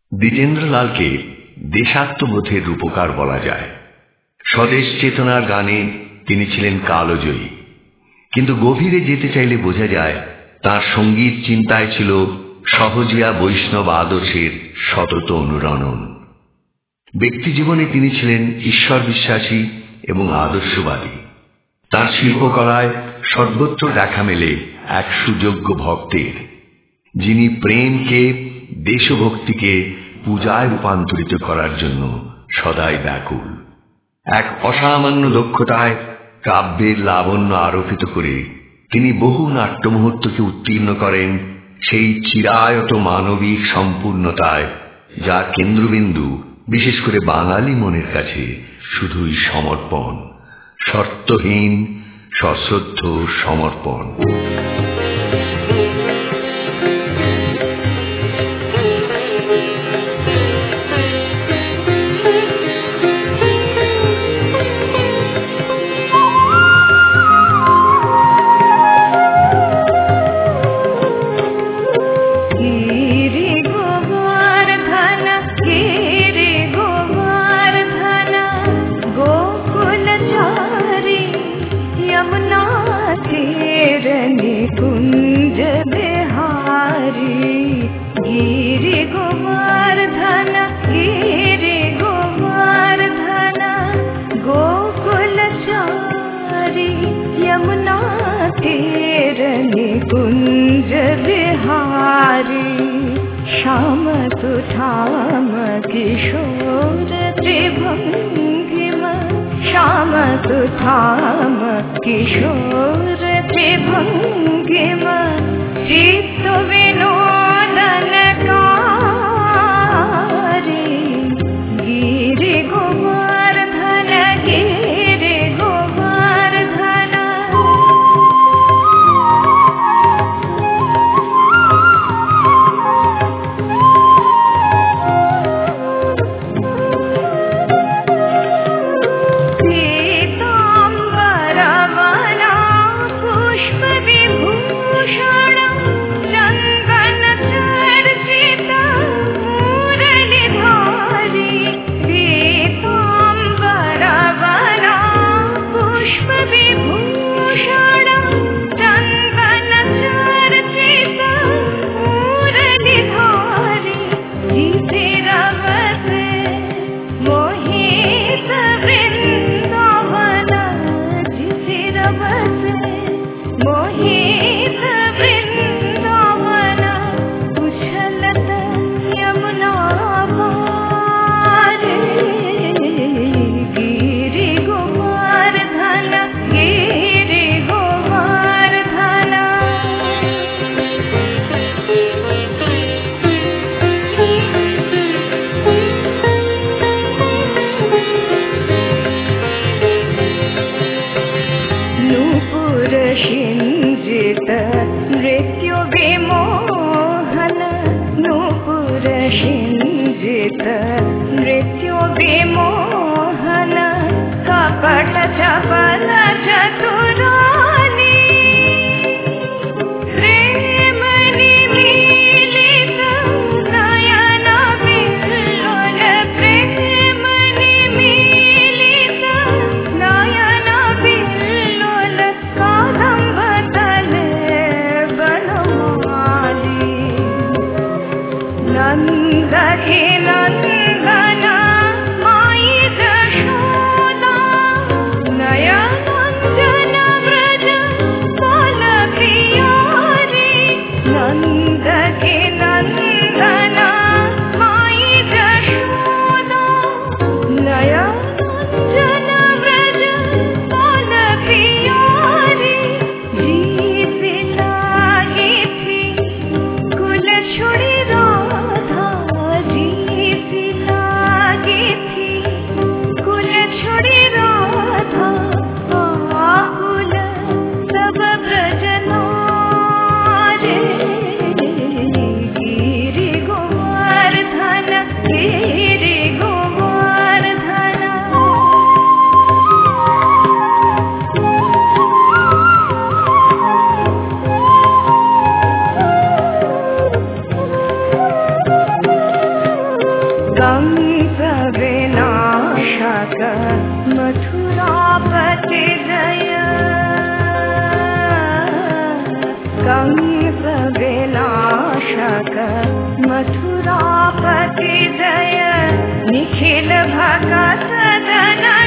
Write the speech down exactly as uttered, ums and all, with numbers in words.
দ্বিজেন্দ্রলালকে দেশাত্মবোধের রূপকার বলা যায়। স্বদেশ চেতনার গানে তিনি ছিলেন কালজয়ী, কিন্তু গভীরে যেতে চাইলে বোঝা যায় তাঁর সঙ্গীত চিন্তায় ছিল সহজিয়া বৈষ্ণব আদর্শের সতত অনুরণন। ব্যক্তি জীবনে তিনি ছিলেন ঈশ্বর বিশ্বাসী এবং আদর্শবাদী। তাঁর শিল্পকলায় সর্বত্র দেখা মেলে এক সুযোগ্য ভক্তের, যিনি প্রেমকে, দেশভক্তিকে পূজায় রূপান্তরিত করার জন্য সদাই ব্যাকুল। এক অসামান্য দক্ষতায় কাব্যের লাবণ্য আরোপিত করে তিনি বহু নাট্য মুহূর্তকে উত্তীর্ণ করেন সেই চিরায়ত মানবিক সম্পূর্ণতায়, যার কেন্দ্রবিন্দু বিশেষ করে বাঙালি মনের কাছে শুধুই সমর্পণ, শর্তহীন সশ্রদ্ধ সমর্পণ। कुंज बिहारी श्याम सुठाम किशोर त्रिभंगिम, श्याम सुठाम किशोर त्रिभंगिम, चित्त विनोदन कारी गिरि गोवर्धन गिरि गोवर्धन। नया नंदन कंस विनाशक मथुरापति जय कंस विनाशक मथुरापति जय निखिल भगत जन